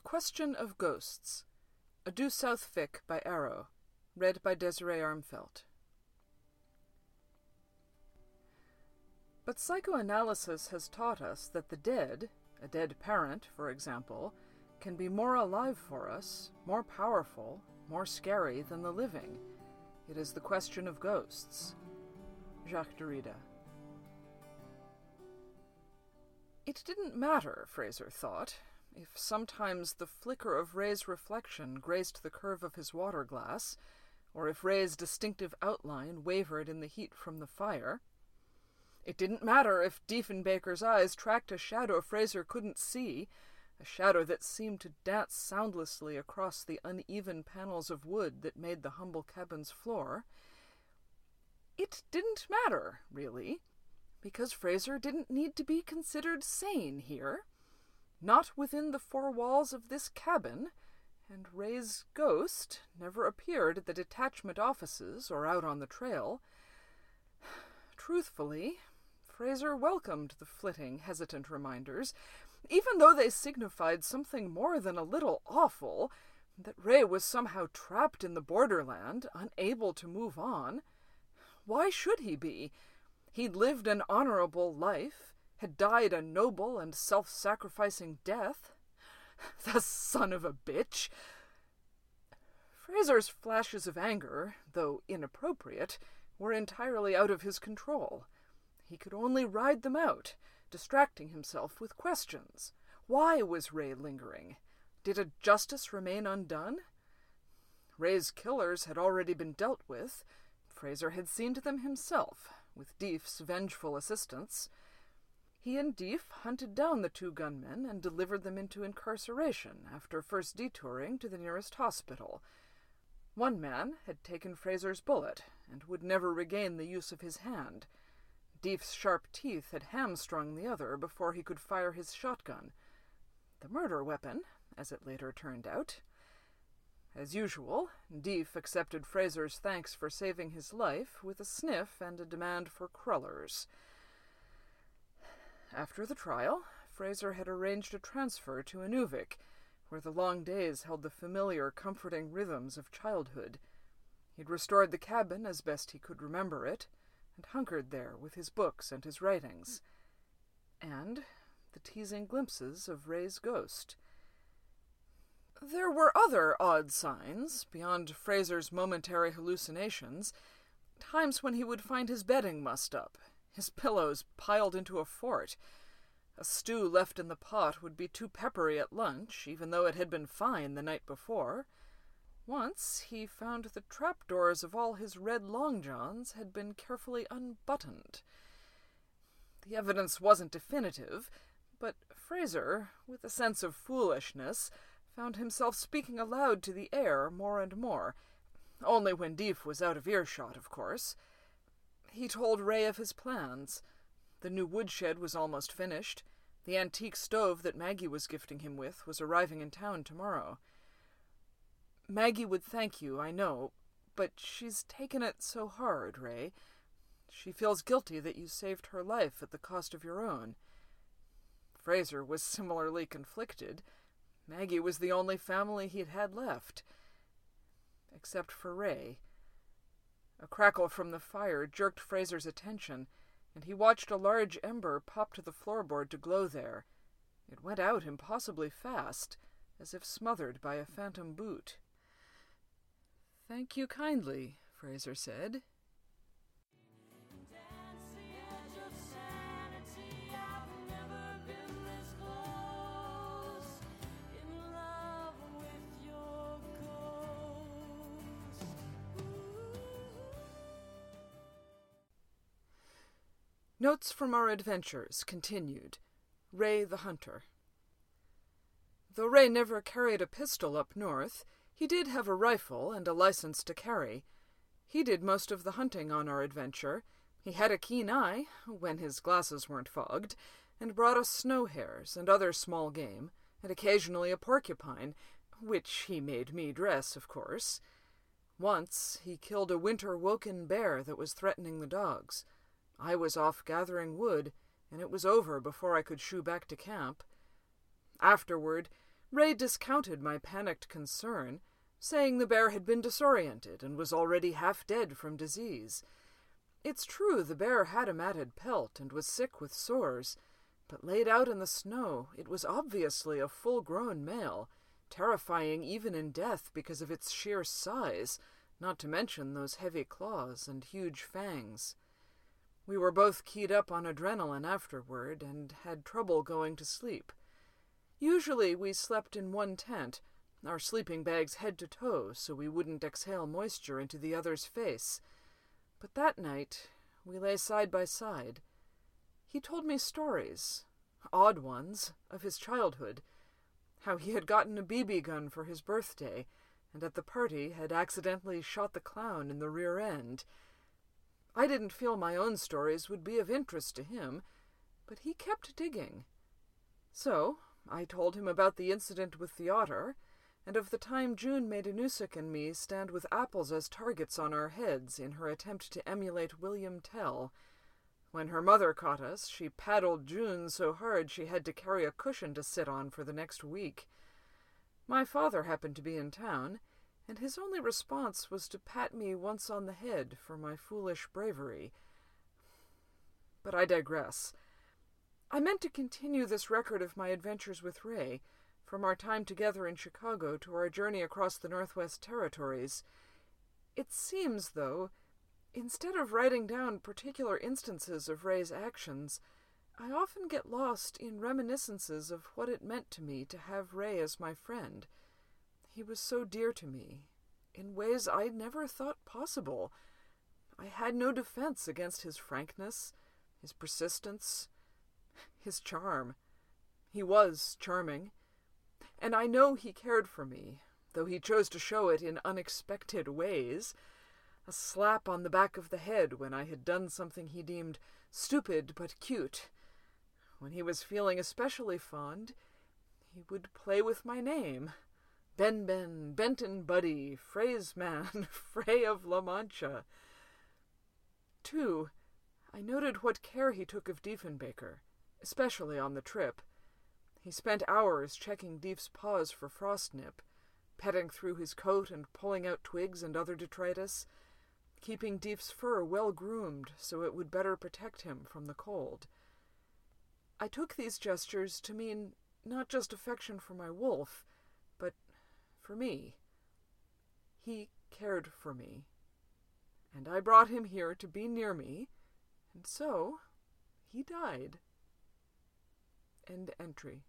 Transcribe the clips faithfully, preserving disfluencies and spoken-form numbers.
Question of Ghosts. A Due South Fic by Arrow. Read by Desiree Armfelt. But psychoanalysis has taught us that the dead, a dead parent, for example, can be more alive for us, more powerful, more scary than the living. It is the question of ghosts. Jacques Derrida. It didn't matter, Fraser thought, if sometimes the flicker of Ray's reflection graced the curve of his water glass, or if Ray's distinctive outline wavered in the heat from the fire. It didn't matter if Diefenbaker's eyes tracked a shadow Fraser couldn't see, a shadow that seemed to dance soundlessly across the uneven panels of wood that made the humble cabin's floor. It didn't matter, really, because Fraser didn't need to be considered sane here. Not within the four walls of this cabin, and Ray's ghost never appeared at the detachment offices or out on the trail. Truthfully, Fraser welcomed the flitting, hesitant reminders, even though they signified something more than a little awful, that Ray was somehow trapped in the borderland, unable to move on. Why should he be? He'd lived an honorable life, had died a noble and self-sacrificing death. The son of a bitch! Fraser's flashes of anger, though inappropriate, were entirely out of his control. He could only ride them out, distracting himself with questions. Why was Ray lingering? Did a justice remain undone? Ray's killers had already been dealt with. Fraser had seen to them himself, with Deef's vengeful assistance. He and Deef hunted down the two gunmen and delivered them into incarceration after first detouring to the nearest hospital. One man had taken Fraser's bullet and would never regain the use of his hand. Deef's sharp teeth had hamstrung the other before he could fire his shotgun. The murder weapon, as it later turned out. As usual, Deef accepted Fraser's thanks for saving his life with a sniff and a demand for crullers. After the trial, Fraser had arranged a transfer to Inuvik, where the long days held the familiar, comforting rhythms of childhood. He'd restored the cabin as best he could remember it, and hunkered there with his books and his writings. And the teasing glimpses of Ray's ghost. There were other odd signs, beyond Fraser's momentary hallucinations, times when he would find his bedding mussed up, his pillows piled into a fort. A stew left in the pot would be too peppery at lunch, even though it had been fine the night before. Once he found the trapdoors of all his red long johns had been carefully unbuttoned. The evidence wasn't definitive, but Fraser, with a sense of foolishness, found himself speaking aloud to the air more and more, only when Deef was out of earshot, of course. He told Ray of his plans. The new woodshed was almost finished. The antique stove that Maggie was gifting him with was arriving in town tomorrow. Maggie would thank you, I know, but she's taken it so hard, Ray. She feels guilty that you saved her life at the cost of your own. Fraser was similarly conflicted. Maggie was the only family he'd had left. Except for Ray. A crackle from the fire jerked Fraser's attention, and he watched a large ember pop to the floorboard to glow there. It went out impossibly fast, as if smothered by a phantom boot. "Thank you kindly," Fraser said. Notes from Our Adventures continued. Ray the Hunter. Though Ray never carried a pistol up north, he did have a rifle and a license to carry. He did most of the hunting on our adventure. He had a keen eye, when his glasses weren't fogged, and brought us snow hares and other small game, and occasionally a porcupine, which he made me dress, of course. Once he killed a winter-woken bear that was threatening the dogs. I was off gathering wood, and it was over before I could shoo back to camp. Afterward, Ray discounted my panicked concern, saying the bear had been disoriented and was already half dead from disease. It's true the bear had a matted pelt and was sick with sores, but laid out in the snow it was obviously a full-grown male, terrifying even in death because of its sheer size, not to mention those heavy claws and huge fangs. We were both keyed up on adrenaline afterward and had trouble going to sleep. Usually we slept in one tent, our sleeping bags head to toe so we wouldn't exhale moisture into the other's face. But that night we lay side by side. He told me stories, odd ones, of his childhood, how he had gotten a B B gun for his birthday, and at the party had accidentally shot the clown in the rear end. I didn't feel my own stories would be of interest to him, but he kept digging. So I told him about the incident with the otter, and of the time June made Anusik and me stand with apples as targets on our heads in her attempt to emulate William Tell. When her mother caught us, she paddled June so hard she had to carry a cushion to sit on for the next week. My father happened to be in town, and his only response was to pat me once on the head for my foolish bravery. But I digress. I meant to continue this record of my adventures with Ray, from our time together in Chicago to our journey across the Northwest Territories. It seems, though, instead of writing down particular instances of Ray's actions, I often get lost in reminiscences of what it meant to me to have Ray as my friend. He was so dear to me, in ways I never thought possible. I had no defense against his frankness, his persistence, his charm. He was charming, and I know he cared for me, though he chose to show it in unexpected ways. A slap on the back of the head when I had done something he deemed stupid but cute. When he was feeling especially fond, he would play with my name. Ben Ben, Benton Buddy, Frey's man, Frey of La Mancha. Two, I noted what care he took of Diefenbaker, especially on the trip. He spent hours checking Dief's paws for frost nip, petting through his coat and pulling out twigs and other detritus, keeping Dief's fur well groomed so it would better protect him from the cold. I took these gestures to mean not just affection for my wolf, but for me. He cared for me, and I brought him here to be near me, and so he died. End entry.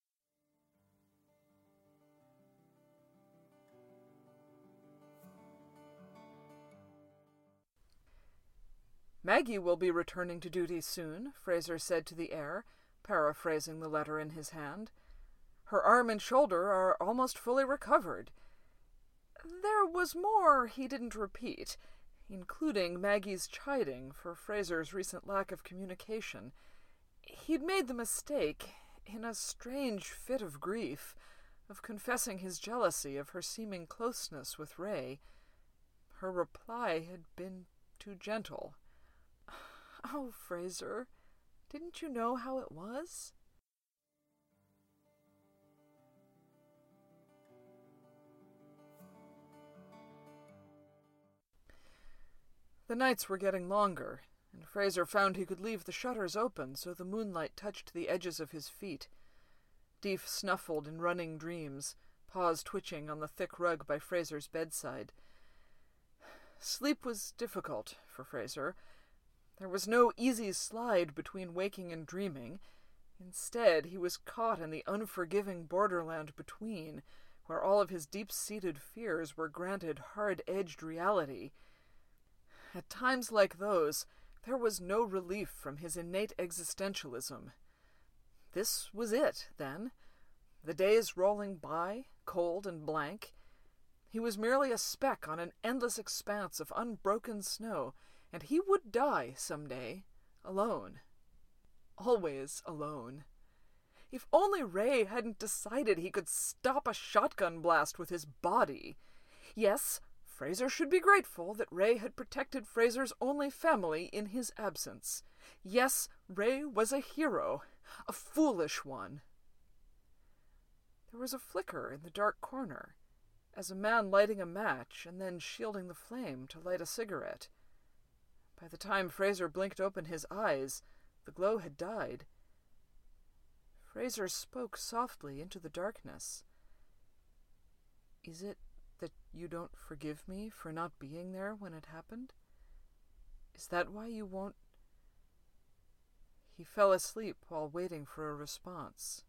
Maggie will be returning to duty soon, Fraser said to the heir, paraphrasing the letter in his hand. Her arm and shoulder are almost fully recovered. There was more he didn't repeat, including Maggie's chiding for Fraser's recent lack of communication. He'd made the mistake, in a strange fit of grief, of confessing his jealousy of her seeming closeness with Ray. Her reply had been too gentle. "Oh, Fraser, didn't you know how it was?" The nights were getting longer, and Fraser found he could leave the shutters open so the moonlight touched the edges of his feet. Dief snuffled in running dreams, paws twitching on the thick rug by Fraser's bedside. Sleep was difficult for Fraser. There was no easy slide between waking and dreaming. Instead, he was caught in the unforgiving borderland between, where all of his deep-seated fears were granted hard-edged reality. At times like those, there was no relief from his innate existentialism. This was it, then. The days rolling by, cold and blank. He was merely a speck on an endless expanse of unbroken snow, and he would die some day, alone. Always alone. If only Ray hadn't decided he could stop a shotgun blast with his body. Yes, Fraser should be grateful that Ray had protected Fraser's only family in his absence. Yes, Ray was a hero, a foolish one. There was a flicker in the dark corner, as a man lighting a match and then shielding the flame to light a cigarette. By the time Fraser blinked open his eyes, the glow had died. Fraser spoke softly into the darkness. "Is it that you don't forgive me for not being there when it happened? Is that why you won't—" He fell asleep while waiting for a response.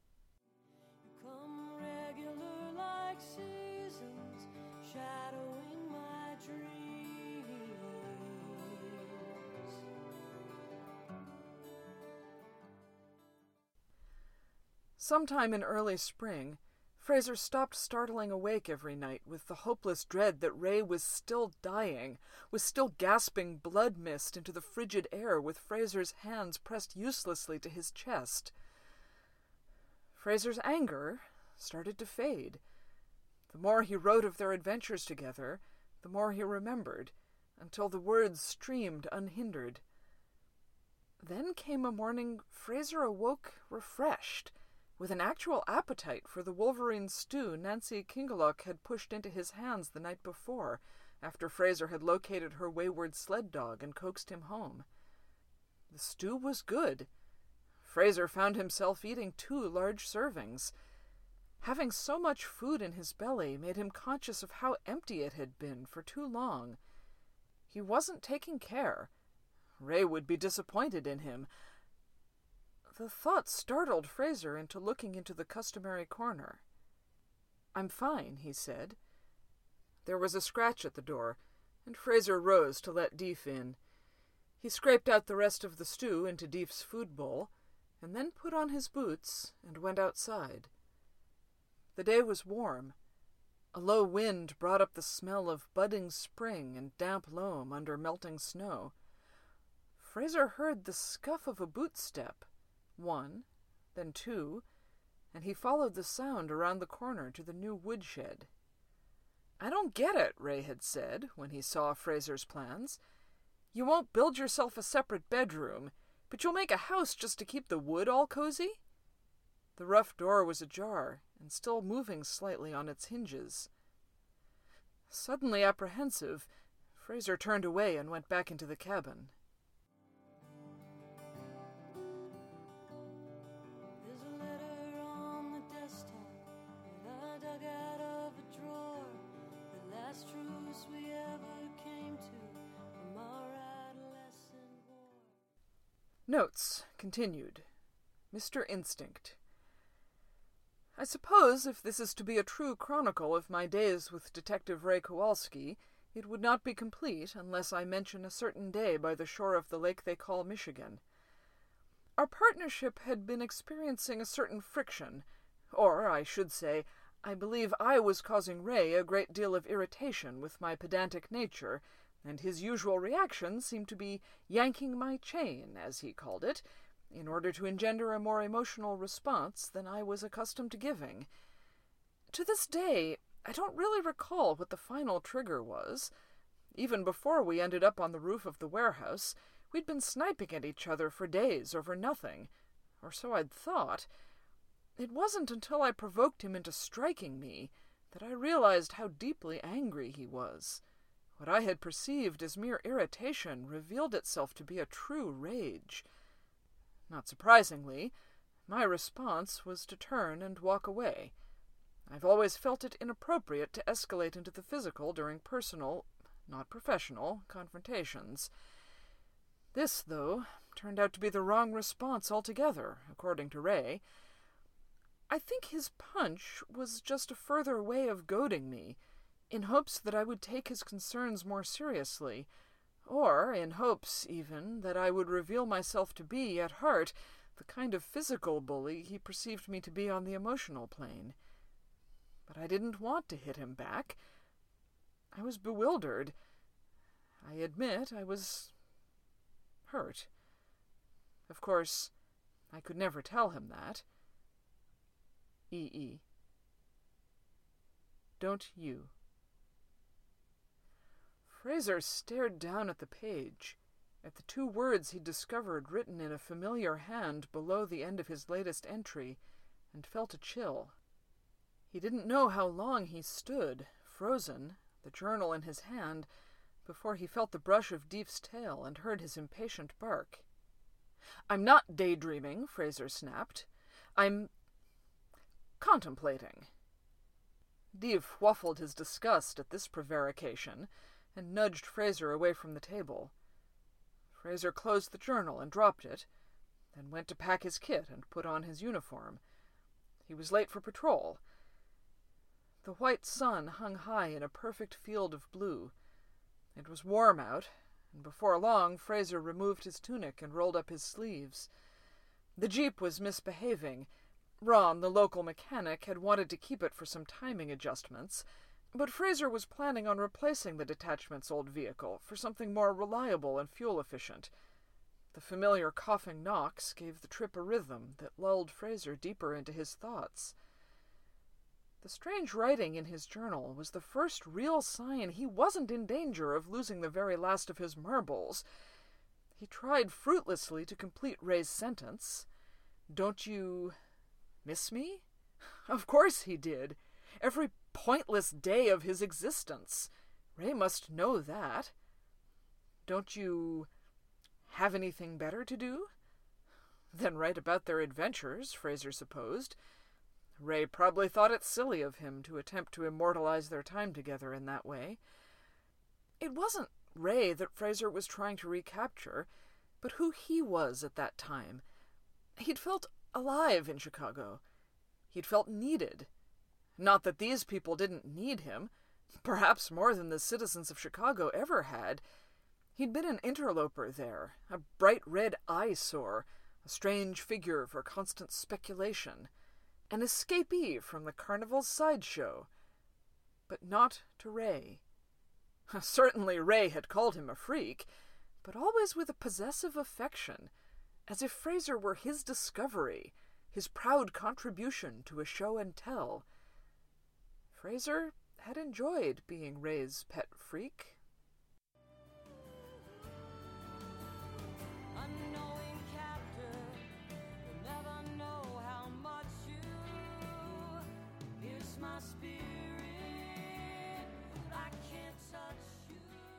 Come regular like seasons, shadowing my dreams. Sometime in early spring, Fraser stopped startling awake every night with the hopeless dread that Ray was still dying, was still gasping blood mist into the frigid air with Fraser's hands pressed uselessly to his chest. Fraser's anger started to fade. The more he wrote of their adventures together, the more he remembered, until the words streamed unhindered. Then came a morning Fraser awoke refreshed, with an actual appetite for the wolverine stew Nancy Kingeloch had pushed into his hands the night before, after Fraser had located her wayward sled dog and coaxed him home. The stew was good. Fraser found himself eating two large servings. Having so much food in his belly made him conscious of how empty it had been for too long. He wasn't taking care. Ray would be disappointed in him. The thought startled Fraser into looking into the customary corner. "I'm fine," he said. There was a scratch at the door, and Fraser rose to let Deef in. He scraped out the rest of the stew into Deef's food bowl, and then put on his boots and went outside. The day was warm. A low wind brought up the smell of budding spring and damp loam under melting snow. Fraser heard the scuff of a boot step, one, then two, and he followed the sound around the corner to the new woodshed. "I don't get it," Ray had said when he saw Fraser's plans. "You won't build yourself a separate bedroom, but you'll make a house just to keep the wood all cozy?" The rough door was ajar and still moving slightly on its hinges. Suddenly apprehensive, Fraser turned away and went back into the cabin. There's a letter on the desktop that I dug out of a drawer. The last truce we ever came to from our adolescent war. Notes continued. Mister Instinct. I suppose if this is to be a true chronicle of my days with Detective Ray Kowalski, it would not be complete unless I mention a certain day by the shore of the lake they call Michigan. Our partnership had been experiencing a certain friction, or, I should say, I believe I was causing Ray a great deal of irritation with my pedantic nature, and his usual reaction seemed to be yanking my chain, as he called it, in order to engender a more emotional response than I was accustomed to giving. To this day, I don't really recall what the final trigger was. Even before we ended up on the roof of the warehouse, we'd been sniping at each other for days over nothing, or so I'd thought. It wasn't until I provoked him into striking me that I realized how deeply angry he was. What I had perceived as mere irritation revealed itself to be a true rage. Not surprisingly, my response was to turn and walk away. I've always felt it inappropriate to escalate into the physical during personal, not professional, confrontations. This, though, turned out to be the wrong response altogether, according to Ray. I think his punch was just a further way of goading me, in hopes that I would take his concerns more seriously, or in hopes, even, that I would reveal myself to be, at heart, the kind of physical bully he perceived me to be on the emotional plane. But I didn't want to hit him back. I was bewildered. I admit I was hurt. Of course, I could never tell him that. E E. Don't you? Fraser stared down at the page, at the two words he'd discovered written in a familiar hand below the end of his latest entry, and felt a chill. He didn't know how long he stood, frozen, the journal in his hand, before he felt the brush of Deef's tail and heard his impatient bark. "I'm not daydreaming," Fraser snapped. "I'm contemplating." Deef waffled his disgust at this prevarication and nudged Fraser away from the table. Fraser closed the journal and dropped it, then went to pack his kit and put on his uniform. He was late for patrol. The white sun hung high in a perfect field of blue. It was warm out, and before long Fraser removed his tunic and rolled up his sleeves. The jeep was misbehaving. Ron, the local mechanic, had wanted to keep it for some timing adjustments, but Fraser was planning on replacing the detachment's old vehicle for something more reliable and fuel-efficient. The familiar coughing knocks gave the trip a rhythm that lulled Fraser deeper into his thoughts. The strange writing in his journal was the first real sign he wasn't in danger of losing the very last of his marbles. He tried fruitlessly to complete Ray's sentence. "Don't you miss me?" Of course he did. Every pointless day of his existence. Ray must know that. "Don't you have anything better to do?" Then write about their adventures, Fraser supposed. Ray probably thought it silly of him to attempt to immortalize their time together in that way. It wasn't Ray that Fraser was trying to recapture, but who he was at that time. He'd felt alive in Chicago. He'd felt needed. Not that these people didn't need him, perhaps more than the citizens of Chicago ever had. He'd been an interloper there, a bright red eyesore, a strange figure for constant speculation, an escapee from the carnival's sideshow. But not to Ray. Certainly Ray had called him a freak, but always with a possessive affection, as if Fraser were his discovery, his proud contribution to a show and tell. Fraser had enjoyed being Ray's pet freak. Unknowing captor, you'll never know how much you pierce my spirit. I can't touch you.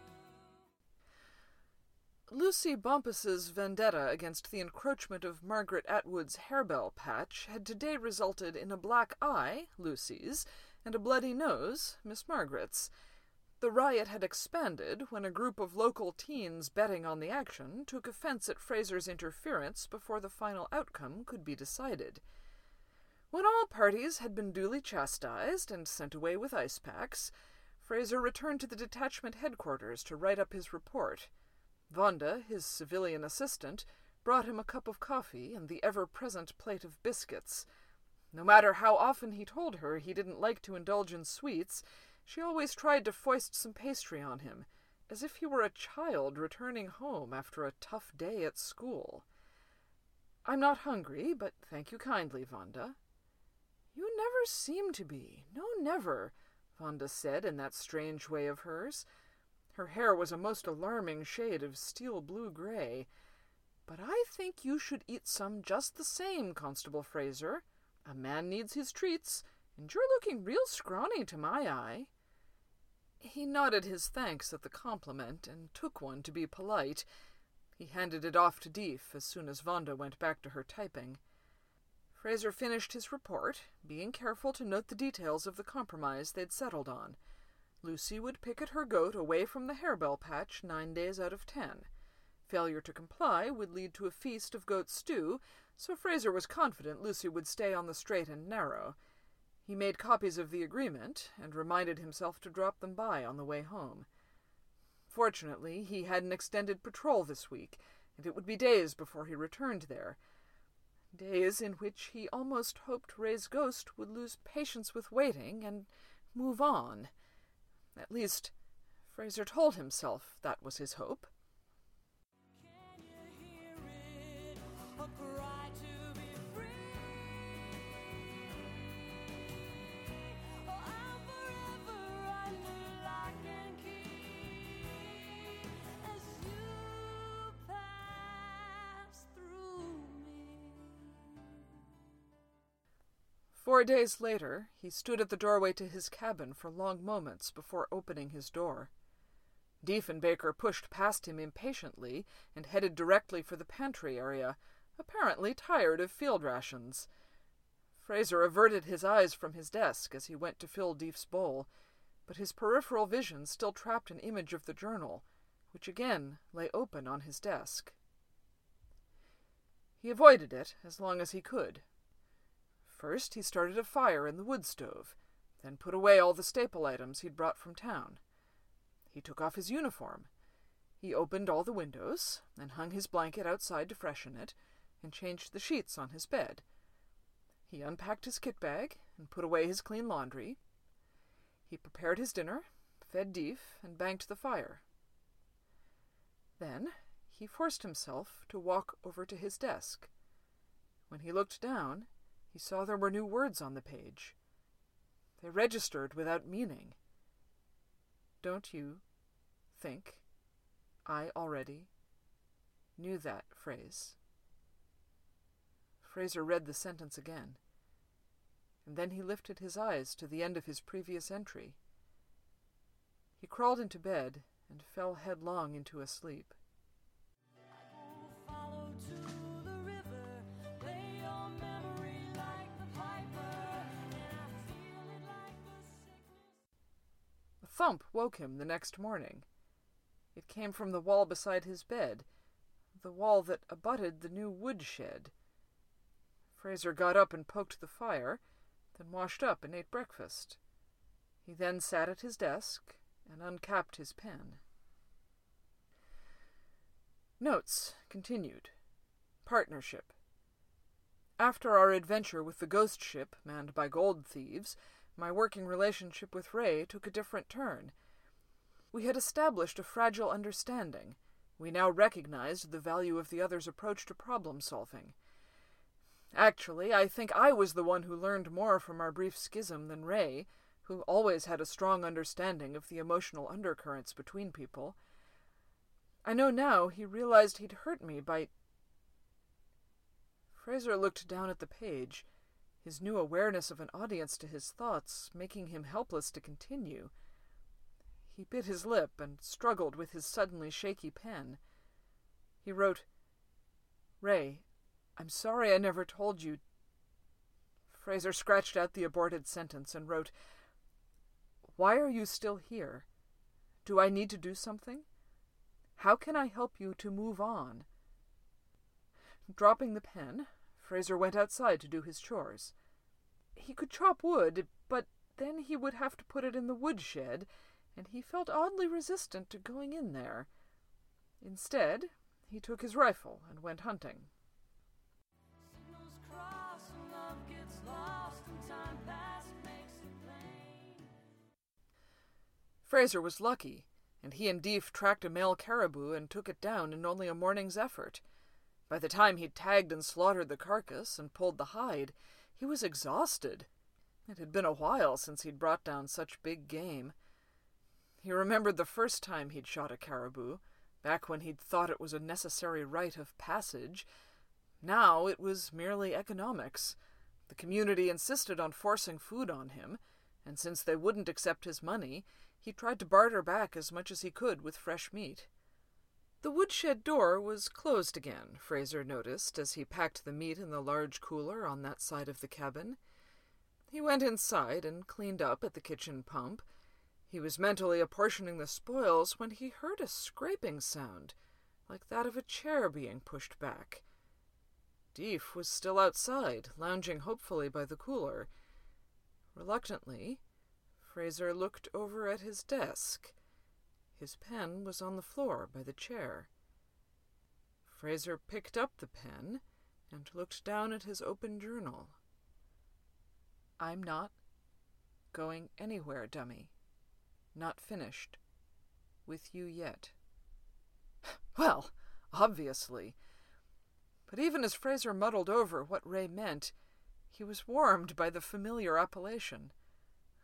Lucy Bumpus's vendetta against the encroachment of Margaret Atwood's harebell patch had today resulted in a black eye, Lucy's, and a bloody nose, Miss Margaret's. The riot had expanded when a group of local teens betting on the action took offense at Fraser's interference before the final outcome could be decided. When all parties had been duly chastised and sent away with ice packs, Fraser returned to the detachment headquarters to write up his report. Vonda, his civilian assistant, brought him a cup of coffee and the ever-present plate of biscuits. No matter how often he told her he didn't like to indulge in sweets, she always tried to foist some pastry on him, as if he were a child returning home after a tough day at school. "I'm not hungry, but thank you kindly, Vonda." "You never seem to be. No, never," Vonda said in that strange way of hers. Her hair was a most alarming shade of steel blue-gray. "But I think you should eat some just the same, Constable Fraser. A man needs his treats, and you're looking real scrawny to my eye." He nodded his thanks at the compliment and took one to be polite. He handed it off to Deef as soon as Vonda went back to her typing. Fraser finished his report, being careful to note the details of the compromise they'd settled on. Lucy would picket her goat away from the harebell patch nine days out of ten. Failure to comply would lead to a feast of goat stew, so Fraser was confident Lucy would stay on the straight and narrow. He made copies of the agreement, and reminded himself to drop them by on the way home. Fortunately, he had an extended patrol this week, and it would be days before he returned there. Days in which he almost hoped Ray's ghost would lose patience with waiting and move on. At least, Fraser told himself that was his hope. Can you hear it? A cry to be free. Oh, I'm forever under lock and key as you pass through me. Four days later, he stood at the doorway to his cabin for long moments before opening his door. Diefenbaker pushed past him impatiently and headed directly for the pantry area, apparently tired of field rations. Fraser averted his eyes from his desk as he went to fill Deef's bowl, but his peripheral vision still trapped an image of the journal, which again lay open on his desk. He avoided it as long as he could. First, he started a fire in the wood stove, then put away all the staple items he'd brought from town. He took off his uniform. He opened all the windows, and hung his blanket outside to freshen it, and changed the sheets on his bed. He unpacked his kit bag and put away his clean laundry. He prepared his dinner, fed Deef, and banked the fire. Then he forced himself to walk over to his desk. When he looked down, he saw there were new words on the page. They registered without meaning. Don't you think I already knew that phrase? Fraser read the sentence again, and then he lifted his eyes to the end of his previous entry. He crawled into bed and fell headlong into a sleep. A thump woke him the next morning. It came from the wall beside his bed, the wall that abutted the new woodshed. Fraser got up and poked the fire, then washed up and ate breakfast. He then sat at his desk and uncapped his pen. Notes continued. Partnership. After our adventure with the ghost ship manned by gold thieves, my working relationship with Ray took a different turn. We had established a fragile understanding. We now recognized the value of the other's approach to problem-solving. Actually, I think I was the one who learned more from our brief schism than Ray, who always had a strong understanding of the emotional undercurrents between people. I know now he realized he'd hurt me by... Fraser looked down at the page, his new awareness of an audience to his thoughts making him helpless to continue. He bit his lip and struggled with his suddenly shaky pen. He wrote, Ray, I'm sorry I never told you... Fraser scratched out the aborted sentence and wrote, Why are you still here? Do I need to do something? How can I help you to move on? Dropping the pen, Fraser went outside to do his chores. He could chop wood, but then he would have to put it in the woodshed, and he felt oddly resistant to going in there. Instead, he took his rifle and went hunting. Fraser was lucky, and he and Deef tracked a male caribou and took it down in only a morning's effort. By the time he'd tagged and slaughtered the carcass and pulled the hide, he was exhausted. It had been a while since he'd brought down such big game. He remembered the first time he'd shot a caribou, back when he'd thought it was a necessary rite of passage. Now it was merely economics. The community insisted on forcing food on him, and since they wouldn't accept his money, he tried to barter back as much as he could with fresh meat. The woodshed door was closed again, Fraser noticed as he packed the meat in the large cooler on that side of the cabin. He went inside and cleaned up at the kitchen pump. He was mentally apportioning the spoils when he heard a scraping sound, like that of a chair being pushed back. Deef was still outside, lounging hopefully by the cooler. Reluctantly, Fraser looked over at his desk. His pen was on the floor by the chair. Fraser picked up the pen and looked down at his open journal. I'm not going anywhere, dummy. Not finished with you yet. Well, obviously. But even as Fraser muddled over what Ray meant, he was warmed by the familiar appellation.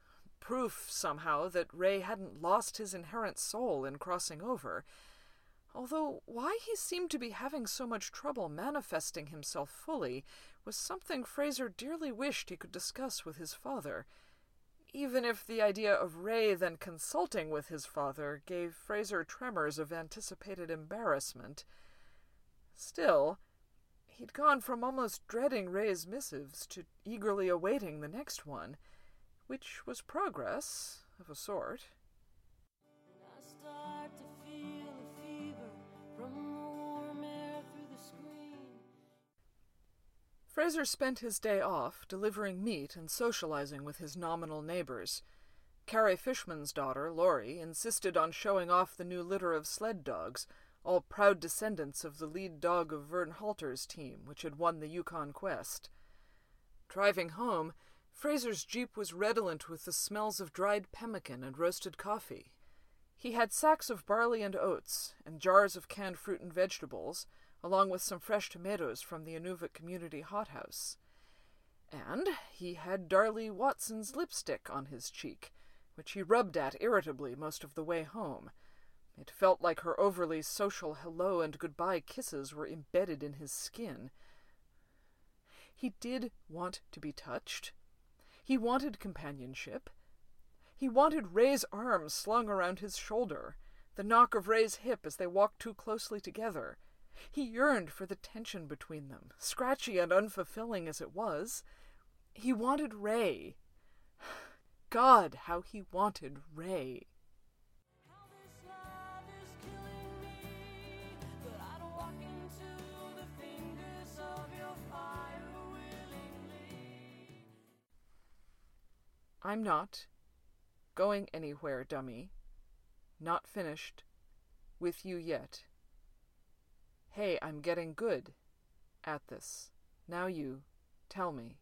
Proof, somehow, that Ray hadn't lost his inherent soul in crossing over. although why he seemed to be having so much trouble manifesting himself fully was something Fraser dearly wished he could discuss with his father, even if the idea of Ray then consulting with his father gave Fraser tremors of anticipated embarrassment. Still, he'd gone from almost dreading Ray's missives to eagerly awaiting the next one, which was progress, of a sort. I start to feel a fever from the warm air through the screen. Fraser spent his day off delivering meat and socializing with his nominal neighbors. Carrie Fishman's daughter, Laurie, insisted on showing off the new litter of sled dogs, all proud descendants of the lead dog of Vern Halter's team, which had won the Yukon Quest. Driving home, Fraser's Jeep was redolent with the smells of dried pemmican and roasted coffee. He had sacks of barley and oats, and jars of canned fruit and vegetables, along with some fresh tomatoes from the Inuvik Community hothouse. And he had Darlie Watson's lipstick on his cheek, which he rubbed at irritably most of the way home. It felt like her overly social hello and goodbye kisses were embedded in his skin. He did want to be touched. He wanted companionship. He wanted Ray's arm slung around his shoulder, the knock of Ray's hip as they walked too closely together. He yearned for the tension between them, scratchy and unfulfilling as it was. He wanted Ray. God, how he wanted Ray. How this love is killing me, but I don't walk into the fingers of your fire willingly. I'm not going anywhere, dummy. Not finished with you yet. Hey, I'm getting good at this. Now you, tell me.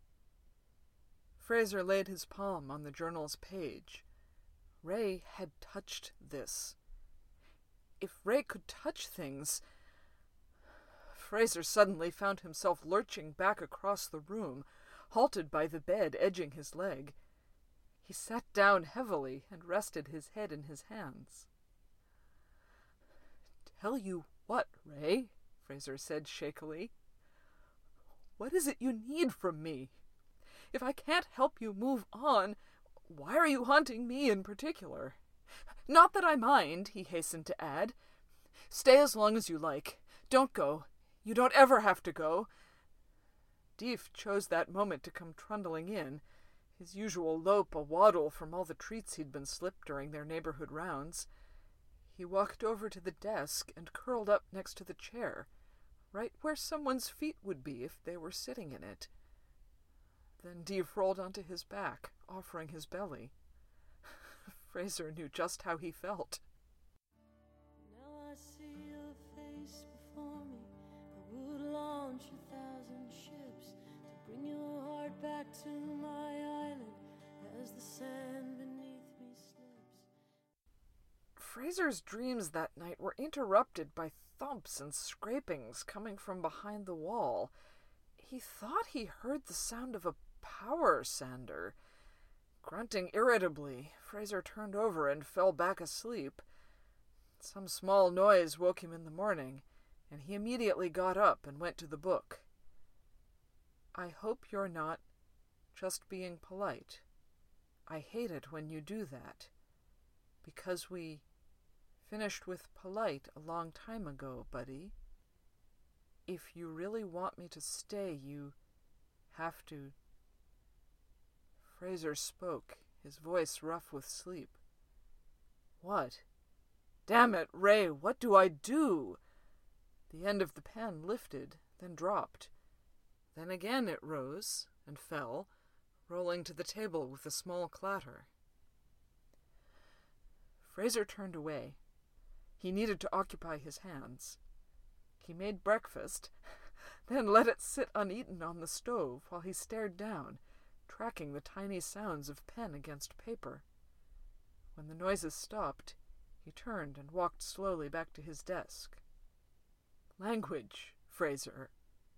Fraser laid his palm on the journal's page. Ray had touched this. If Ray could touch things... Fraser suddenly found himself lurching back across the room, halted by the bed edging his leg. He sat down heavily and rested his head in his hands. Tell you what, Ray? Fraser said shakily. What is it you need from me? If I can't help you move on, why are you haunting me in particular? Not that I mind, he hastened to add. Stay as long as you like. Don't go. You don't ever have to go. Deef chose that moment to come trundling in, his usual lope a waddle from all the treats he'd been slipped during their neighborhood rounds. He walked over to the desk and curled up next to the chair, right where someone's feet would be if they were sitting in it. Then Deef rolled onto his back, offering his belly. Fraser knew just how he felt. Now I see your face before me. I would launch a thousand ships to bring your heart back to my island as the sand beneath me slips. Fraser's dreams that night were interrupted by thumps and scrapings coming from behind the wall. He thought he heard the sound of a power sander. Grunting irritably, Fraser turned over and fell back asleep. Some small noise woke him in the morning, and he immediately got up and went to the book. I hope you're not just being polite. I hate it when you do that, because we finished with polite a long time ago, buddy. If you really want me to stay, you have to... Fraser spoke, his voice rough with sleep. What? Damn it, Ray, what do I do? The end of the pen lifted, then dropped. Then again it rose and fell, rolling to the table with a small clatter. Fraser turned away. He needed to occupy his hands. He made breakfast, then let it sit uneaten on the stove while he stared down, tracking the tiny sounds of pen against paper. When the noises stopped, he turned and walked slowly back to his desk. Language, Fraser.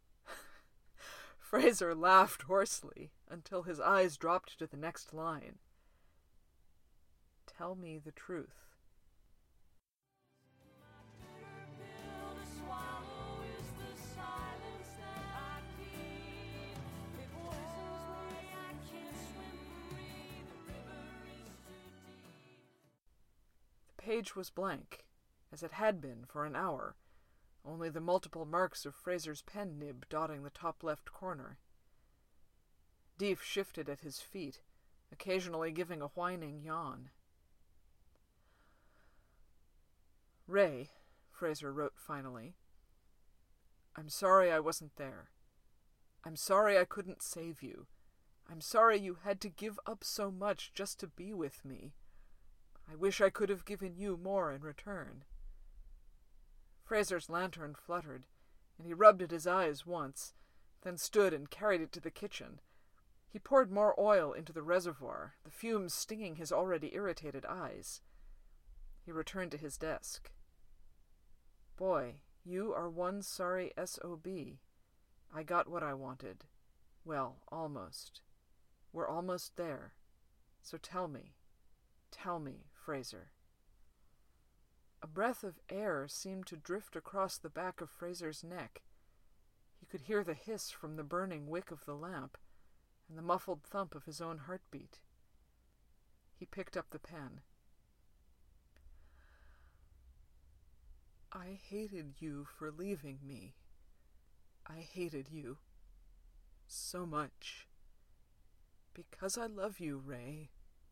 Fraser laughed hoarsely until his eyes dropped to the next line. Tell me the truth. page was blank, as it had been for an hour, only the multiple marks of Fraser's pen nib dotting the top left corner. Deef shifted at his feet, occasionally giving a whining yawn. Ray, Fraser wrote finally, I'm sorry I wasn't there. I'm sorry I couldn't save you. I'm sorry you had to give up so much just to be with me. I wish I could have given you more in return. Fraser's lantern fluttered, and he rubbed at his eyes once, then stood and carried it to the kitchen. He poured more oil into the reservoir, the fumes stinging his already irritated eyes. He returned to his desk. Boy, you are one sorry S O B. I got what I wanted. Well, almost. We're almost there. So tell me, tell me, Fraser. A breath of air seemed to drift across the back of Fraser's neck. He could hear the hiss from the burning wick of the lamp, and the muffled thump of his own heartbeat. He picked up the pen. I hated you for leaving me. I hated you. So much. Because I love you, Ray.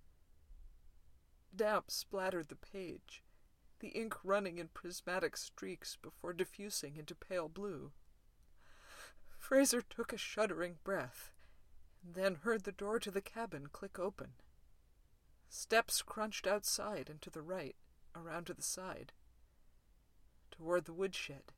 Damp splattered the page, the ink running in prismatic streaks before diffusing into pale blue. Fraser took a shuddering breath, and then heard the door to the cabin click open. Steps crunched outside and to the right, around to the side, toward the woodshed.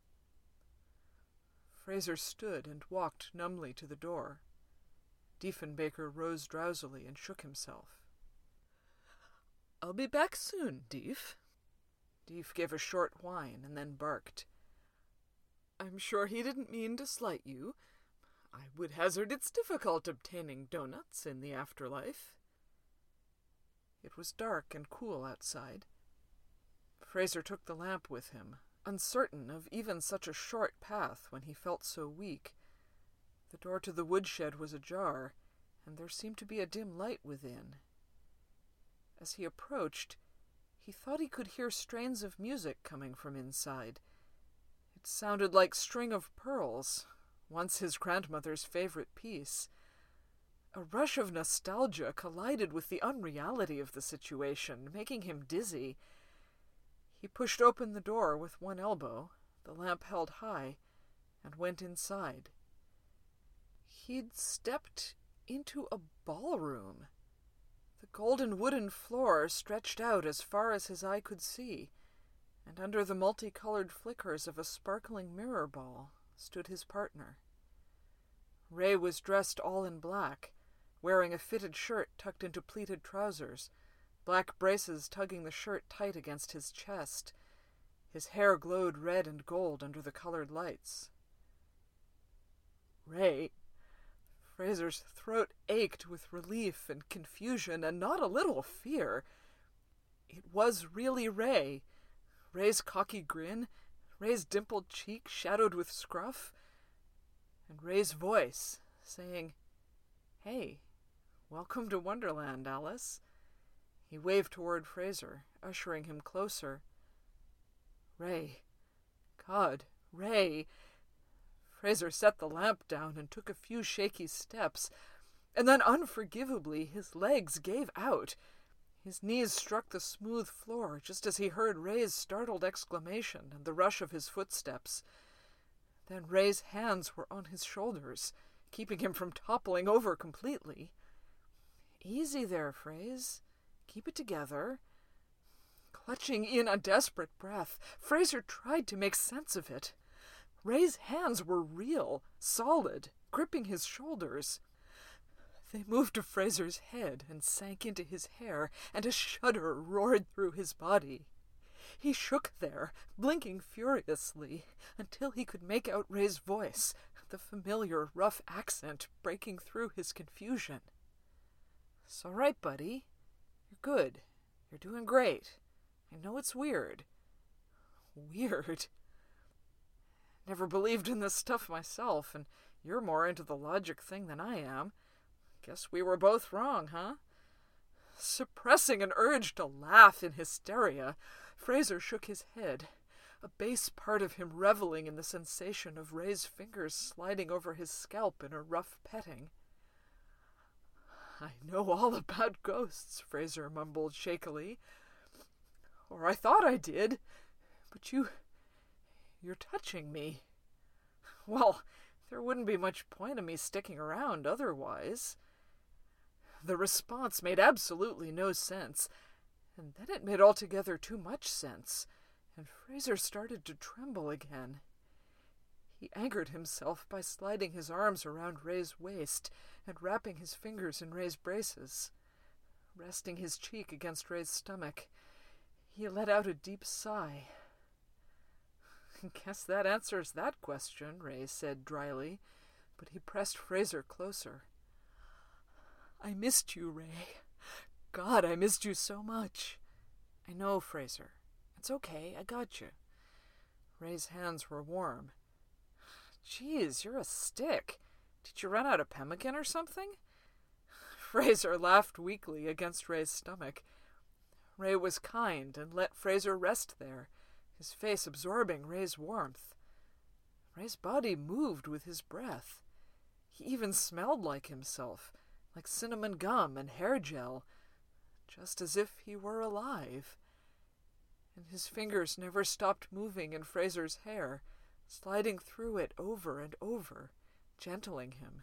Fraser stood and walked numbly to the door. Diefenbaker rose drowsily and shook himself. I'll be back soon, Deef. Deef gave a short whine and then barked. I'm sure he didn't mean to slight you. I would hazard it's difficult obtaining doughnuts in the afterlife. It was dark and cool outside. Fraser took the lamp with him, uncertain of even such a short path when he felt so weak. The door to the woodshed was ajar, and there seemed to be a dim light within. As he approached, he thought he could hear strains of music coming from inside. It sounded like String of Pearls, once his grandmother's favorite piece. A rush of nostalgia collided with the unreality of the situation, making him dizzy. He pushed open the door with one elbow, the lamp held high, and went inside. He'd stepped into a ballroom. The golden wooden floor stretched out as far as his eye could see, and under the multicolored flickers of a sparkling mirror ball stood his partner. Ray was dressed all in black, wearing a fitted shirt tucked into pleated trousers, black braces tugging the shirt tight against his chest. His hair glowed red and gold under the colored lights. Ray... Fraser's throat ached with relief and confusion and not a little fear. It was really Ray. Ray's cocky grin, Ray's dimpled cheek shadowed with scruff, and Ray's voice saying, Hey, welcome to Wonderland, Alice. He waved toward Fraser, ushering him closer. Ray. God, Ray. Fraser set the lamp down and took a few shaky steps, and then unforgivably his legs gave out. His knees struck the smooth floor just as he heard Ray's startled exclamation and the rush of his footsteps. Then Ray's hands were on his shoulders, keeping him from toppling over completely. Easy there, Fraser. Keep it together. Clutching in a desperate breath, Fraser tried to make sense of it. Ray's hands were real, solid, gripping his shoulders. They moved to Fraser's head and sank into his hair, and a shudder roared through his body. He shook there, blinking furiously, until he could make out Ray's voice, the familiar, rough accent breaking through his confusion. It's all right, buddy. You're good. You're doing great. I know it's weird. Weird? Never believed in this stuff myself, and you're more into the logic thing than I am. Guess we were both wrong, huh? Suppressing an urge to laugh in hysteria, Fraser shook his head, a base part of him reveling in the sensation of Ray's fingers sliding over his scalp in a rough petting. "I know all about ghosts," Fraser mumbled shakily. "Or I thought I did. But you... you're touching me. Well, there wouldn't be much point in me sticking around otherwise." The response made absolutely no sense, and then it made altogether too much sense, and Fraser started to tremble again. He angered himself by sliding his arms around Ray's waist and wrapping his fingers in Ray's braces. Resting his cheek against Ray's stomach, he let out a deep sigh. "Guess that answers that question," Ray said dryly, but he pressed Fraser closer. "I missed you, Ray. God, I missed you so much." "I know, Fraser. It's okay, I got you." Ray's hands were warm. "Geez, you're a stick. Did you run out of pemmican or something?" Fraser laughed weakly against Ray's stomach. Ray was kind and let Fraser rest there, his face absorbing Ray's warmth. Ray's body moved with his breath. He even smelled like himself, like cinnamon gum and hair gel, just as if he were alive. And his fingers never stopped moving in Fraser's hair, sliding through it over and over, gentling him.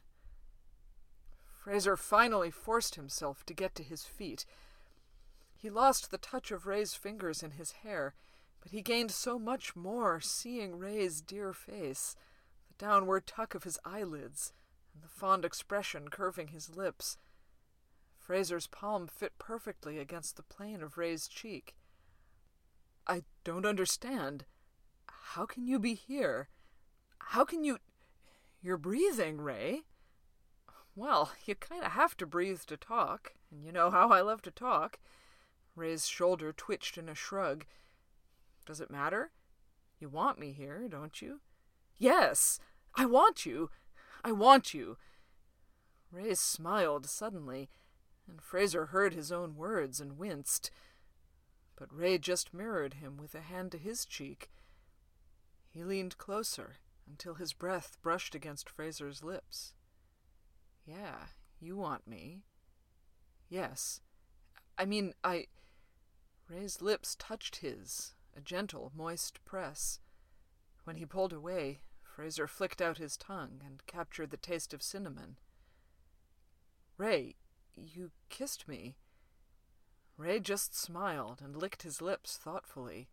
Fraser finally forced himself to get to his feet. He lost the touch of Ray's fingers in his hair, but he gained so much more seeing Ray's dear face, the downward tuck of his eyelids, and the fond expression curving his lips. Fraser's palm fit perfectly against the plane of Ray's cheek. "I don't understand. How can you be here? How can you... You're breathing, Ray." "Well, you kind of have to breathe to talk, and you know how I love to talk." Ray's shoulder twitched in a shrug. "Does it matter? You want me here, don't you?" "Yes, I want you. I want you." Ray smiled suddenly, and Fraser heard his own words and winced. But Ray just mirrored him with a hand to his cheek. He leaned closer until his breath brushed against Fraser's lips. "Yeah, you want me." "Yes. I mean, I..." Ray's lips touched his, a gentle, moist press. When he pulled away, Fraser flicked out his tongue and captured the taste of cinnamon. "Ray, you kissed me." Ray just smiled and licked his lips thoughtfully.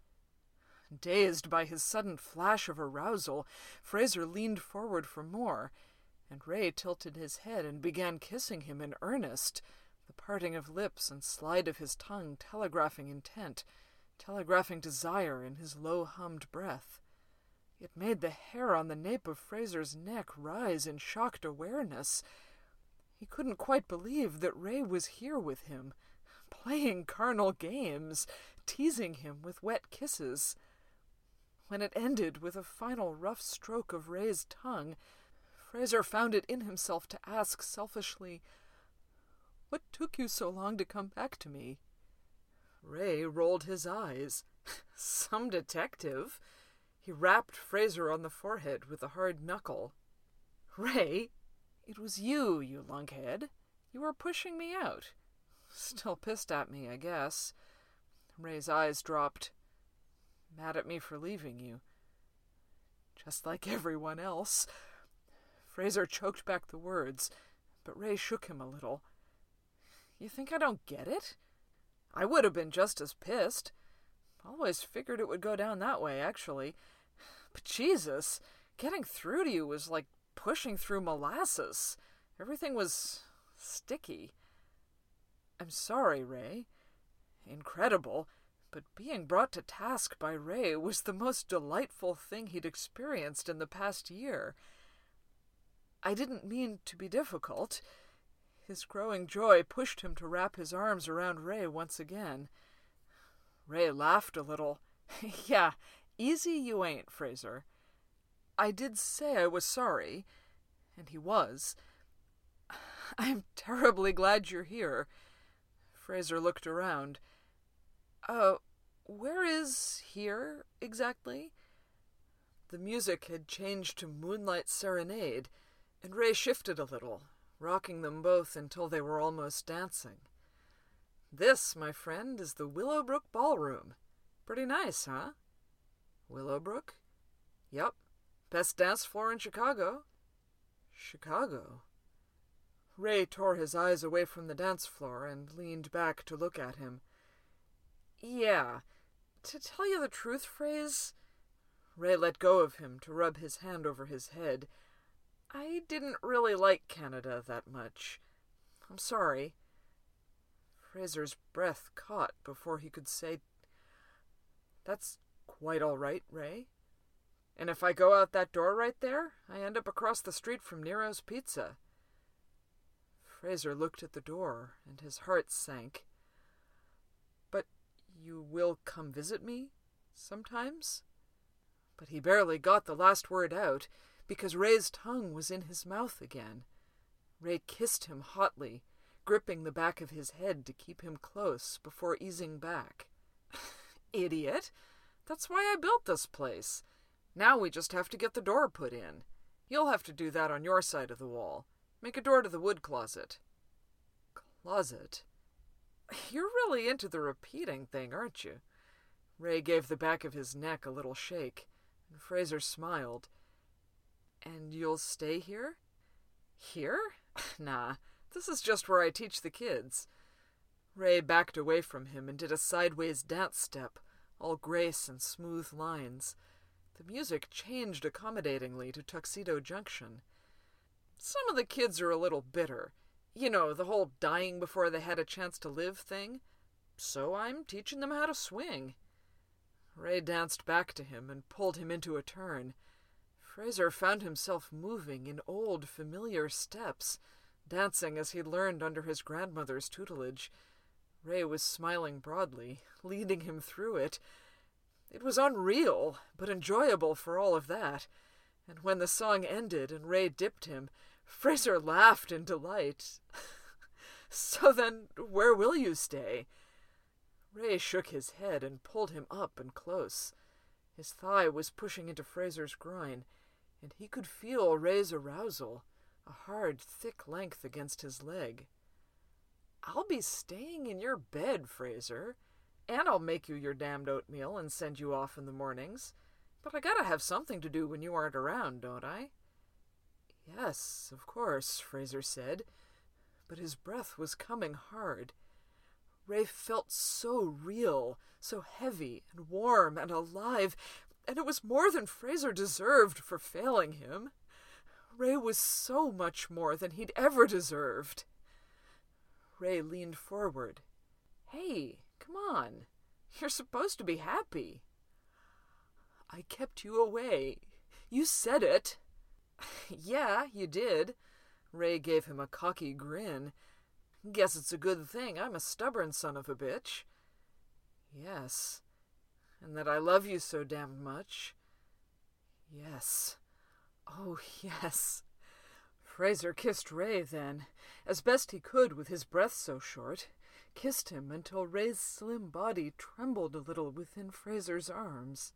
Dazed by his sudden flash of arousal, Fraser leaned forward for more, and Ray tilted his head and began kissing him in earnest, the parting of lips and slide of his tongue telegraphing intent, telegraphing desire in his low-hummed breath. It made the hair on the nape of Fraser's neck rise in shocked awareness. He couldn't quite believe that Ray was here with him, playing carnal games, teasing him with wet kisses. When it ended with a final rough stroke of Ray's tongue, Fraser found it in himself to ask selfishly, "What took you so long to come back to me?" Ray rolled his eyes. Some detective. He rapped Fraser on the forehead with a hard knuckle. "Ray, it was you, you lunkhead. You were pushing me out. Still pissed at me, I guess." Ray's eyes dropped. "Mad at me for leaving you." "Just like everyone else." Fraser choked back the words, but Ray shook him a little. "You think I don't get it? I would have been just as pissed. Always figured it would go down that way, actually. But Jesus, getting through to you was like pushing through molasses. Everything was sticky. I'm sorry, Ray. Incredible, but being brought to task by Ray was the most delightful thing he'd experienced in the past year. I didn't mean to be difficult." His growing joy pushed him to wrap his arms around Ray once again. Ray laughed a little. "Yeah, easy you ain't, Fraser. I did say I was sorry," and he was. "I'm terribly glad you're here." Fraser looked around. Uh, where is here, exactly? The music had changed to Moonlight Serenade, and Ray shifted a little, rocking them both until they were almost dancing. This, my friend, is the Willowbrook Ballroom. Pretty nice, huh? Willowbrook? Yup. Best dance floor in Chicago. Chicago? Ray tore his eyes away from the dance floor and leaned back to look at him. Yeah. To tell you the truth, Fraser... Ray let go of him to rub his hand over his head. I didn't really like Canada that much. I'm sorry. Fraser's breath caught before he could say, That's quite all right, Ray. And if I go out that door right there, I end up across the street from Nero's Pizza. Fraser looked at the door, and his heart sank. But you will come visit me sometimes? But he barely got the last word out, because Ray's tongue was in his mouth again. Ray kissed him hotly, gripping the back of his head to keep him close before easing back. Idiot! That's why I built this place. Now we just have to get the door put in. You'll have to do that on your side of the wall. Make a door to the wood closet. Closet? You're really into the repeating thing, aren't you? Ray gave the back of his neck a little shake, and Fraser smiled. And you'll stay here? Here? Nah, this is just where I teach the kids. Ray backed away from him and did a sideways dance step, all grace and smooth lines. The music changed accommodatingly to Tuxedo Junction. Some of the kids are a little bitter. You know, the whole dying before they had a chance to live thing. So I'm teaching them how to swing. Ray danced back to him and pulled him into a turn. Fraser found himself moving in old, familiar steps, dancing as he'd learned under his grandmother's tutelage. Ray was smiling broadly, leading him through it. It was unreal, but enjoyable for all of that. And when the song ended and Ray dipped him, Fraser laughed in delight. So then, where will you stay? Ray shook his head and pulled him up and close. His thigh was pushing into Fraser's groin, and he could feel Ray's arousal, a hard, thick length against his leg. I'll be staying in your bed, Fraser, and I'll make you your damned oatmeal and send you off in the mornings. But I gotta have something to do when you aren't around, don't I? Yes, of course, Fraser said, but his breath was coming hard. Ray felt so real, so heavy and warm and alive, and it was more than Fraser deserved for failing him. Ray was so much more than he'd ever deserved. Ray leaned forward. Hey, come on. You're supposed to be happy. I kept you away. You said it. Yeah, you did. Ray gave him a cocky grin. Guess it's a good thing I'm a stubborn son of a bitch. Yes. And that I love you so damned much. Yes. Oh, yes. Fraser kissed Ray then, as best he could with his breath so short, kissed him until Ray's slim body trembled a little within Fraser's arms.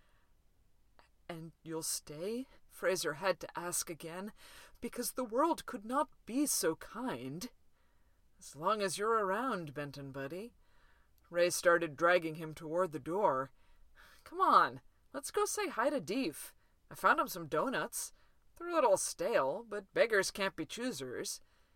And you'll stay? Fraser had to ask again, because the world could not be so kind. As long as you're around, Benton buddy. Ray started dragging him toward the door. Come on, let's go say hi to Deef. I found him some donuts. They're a little stale, but beggars can't be choosers.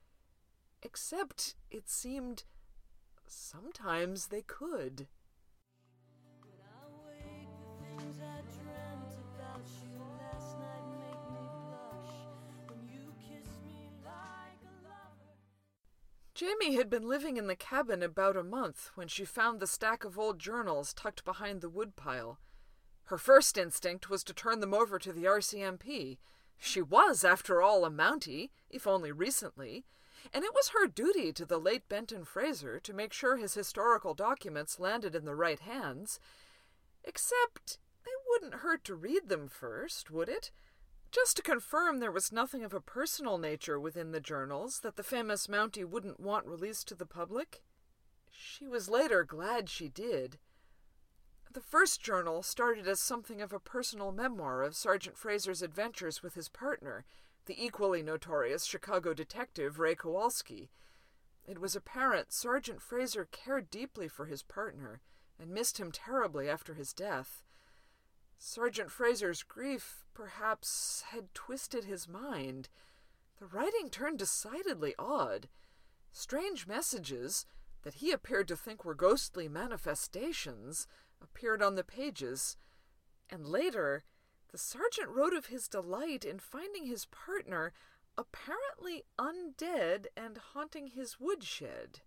Except, it seemed, sometimes they could. When I wake, the things I dreamt about you last night make me blush. When you kiss me like a lover. Jamie had been living in the cabin about a month when she found the stack of old journals tucked behind the woodpile. Her first instinct was to turn them over to the R C M P. She was, after all, a Mountie, if only recently, and it was her duty to the late Benton Fraser to make sure his historical documents landed in the right hands. Except, it wouldn't hurt to read them first, would it? Just to confirm there was nothing of a personal nature within the journals that the famous Mountie wouldn't want released to the public. She was later glad she did. The first journal started as something of a personal memoir of Sergeant Fraser's adventures with his partner, the equally notorious Chicago detective Ray Kowalski. It was apparent Sergeant Fraser cared deeply for his partner and missed him terribly after his death. Sergeant Fraser's grief, perhaps, had twisted his mind. The writing turned decidedly odd. Strange messages, that he appeared to think were ghostly manifestations, appeared on the pages, and later the sergeant wrote of his delight in finding his partner apparently undead and haunting his woodshed.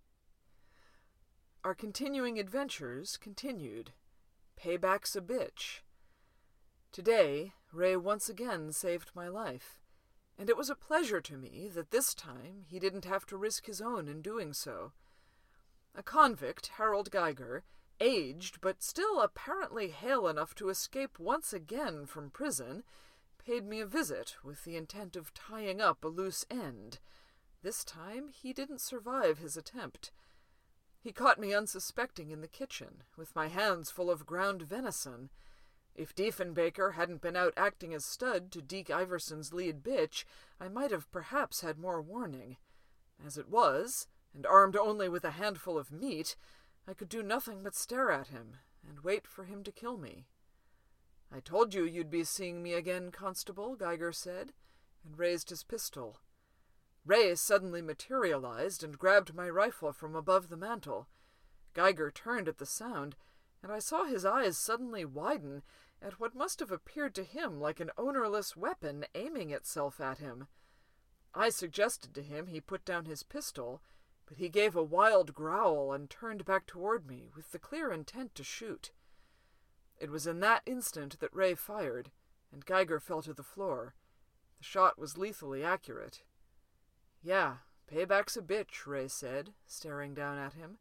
Our continuing adventures continued. Payback's a bitch. Today, Ray once again saved my life, and it was a pleasure to me that this time he didn't have to risk his own in doing so. A convict, Harold Geiger, aged but still apparently hale enough to escape once again from prison, paid me a visit with the intent of tying up a loose end. This time he didn't survive his attempt. He caught me unsuspecting in the kitchen, with my hands full of ground venison. If Diefenbaker hadn't been out acting as stud to Deke Iverson's lead bitch, I might have perhaps had more warning. As it was, and armed only with a handful of meat, I could do nothing but stare at him and wait for him to kill me. "I told you you'd be seeing me again, Constable," Geiger said, and raised his pistol. Ray suddenly materialized and grabbed my rifle from above the mantel. Geiger turned at the sound, and I saw his eyes suddenly widen at what must have appeared to him like an ownerless weapon aiming itself at him. I suggested to him he put down his pistol, but he gave a wild growl and turned back toward me with the clear intent to shoot. It was in that instant that Ray fired, and Geiger fell to the floor. The shot was lethally accurate. "Yeah, payback's a bitch," Ray said, staring down at him.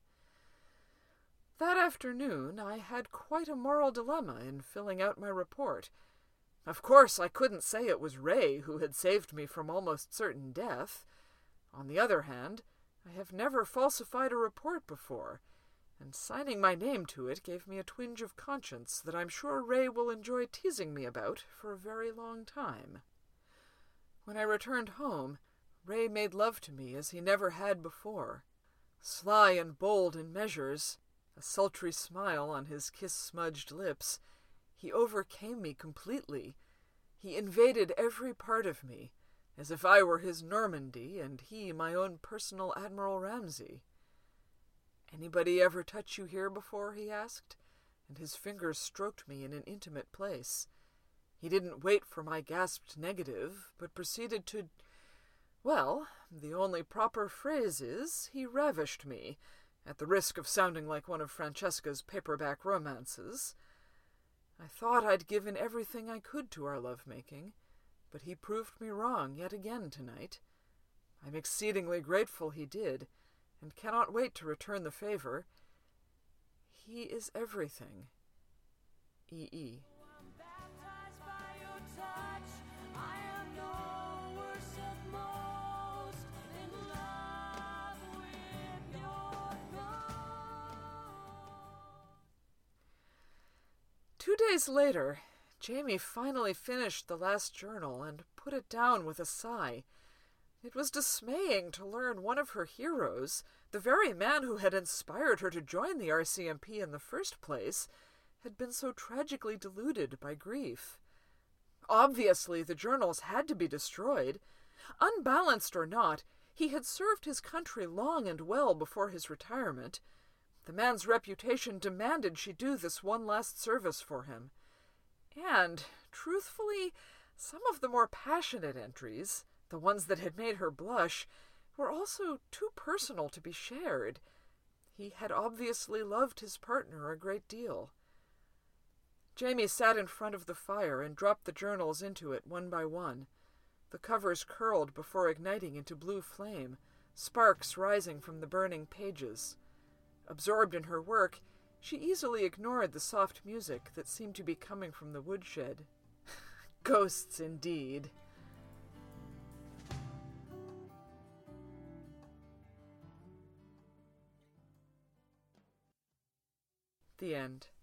That afternoon I had quite a moral dilemma in filling out my report. Of course I couldn't say it was Ray who had saved me from almost certain death. On the other hand, I have never falsified a report before, and signing my name to it gave me a twinge of conscience that I'm sure Ray will enjoy teasing me about for a very long time. When I returned home, Ray made love to me as he never had before. Sly and bold in measures, a sultry smile on his kiss-smudged lips, he overcame me completely. He invaded every part of me, as if I were his Normandy and he my own personal Admiral Ramsay. "Anybody ever touch you here before?" he asked, and his fingers stroked me in an intimate place. He didn't wait for my gasped negative, but proceeded to... Well, the only proper phrase is, he ravished me, at the risk of sounding like one of Francesca's paperback romances. I thought I'd given everything I could to our lovemaking, but he proved me wrong yet again tonight. I'm exceedingly grateful he did, and cannot wait to return the favor. He is everything. E E Two days later, Jamie finally finished the last journal and put it down with a sigh. It was dismaying to learn one of her heroes, the very man who had inspired her to join the R C M P in the first place, had been so tragically deluded by grief. Obviously, the journals had to be destroyed. Unbalanced or not, he had served his country long and well before his retirement. The man's reputation demanded she do this one last service for him. And, truthfully, some of the more passionate entries, the ones that had made her blush, were also too personal to be shared. He had obviously loved his partner a great deal. Jamie sat in front of the fire and dropped the journals into it one by one. The covers curled before igniting into blue flame, sparks rising from the burning pages. Absorbed in her work, she easily ignored the soft music that seemed to be coming from the woodshed. Ghosts, indeed. The end.